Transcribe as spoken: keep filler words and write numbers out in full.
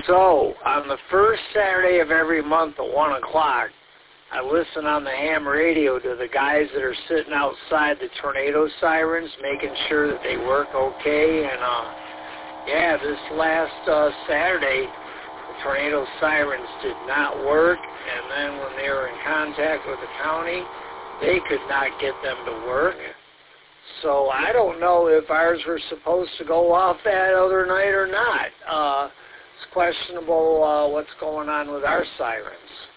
So, on the first Saturday of every month at one o'clock, I listen on the ham radio to the guys that are sitting outside the tornado sirens, making sure that they work okay. And, uh, yeah, this last uh, Saturday, the tornado sirens did not work. And then when they were in contact with the county, they could not get them to work. So I don't know if ours were supposed to go off that other night or not. Uh, it's questionable uh, what's going on with our sirens.